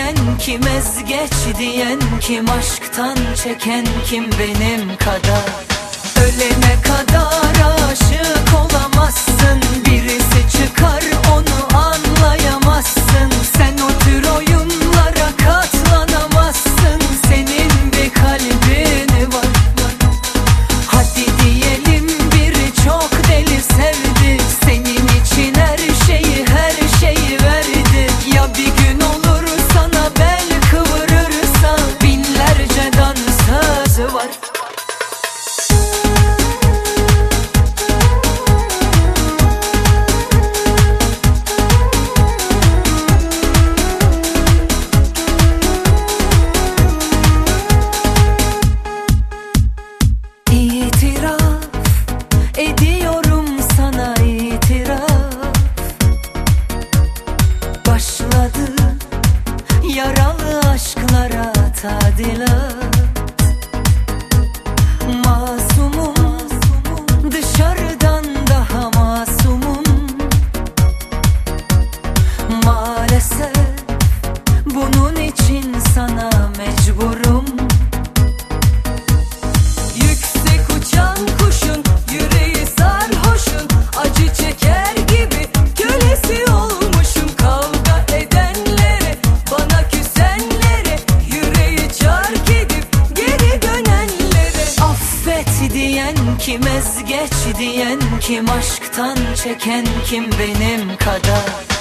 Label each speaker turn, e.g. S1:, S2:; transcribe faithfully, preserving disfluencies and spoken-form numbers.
S1: diyen kim, ezgeç diyen kim, aşktan çeken kim benim kadar? Ölene kadar aşık olamazsın, birisi çıkar onu anlayamazsın. Sen o tür oyunlara katlanamazsın, senin bir kalbin var. Hadi diyelim biri çok deli sevdi, senin için her şeyi her şeyi verdi. Ya bir gün olur sana bel kıvırırsa, binlerce dansözü var. Ediyorum sana itiraf, başladı yaralı aşklara tadilat. Masumum, dışarıdan daha masumum. Maalesef bunun için sana mecburum. Yüksek uçan kuşun yüreği sarhoşun, acı çeker gibi kölesi olmuşum. Kavga edenlere, bana küsenlere, yüreği çark edip geri dönenlere. Affet diyen kim, ezgeç diyen kim, aşktan çeken kim benim kadar?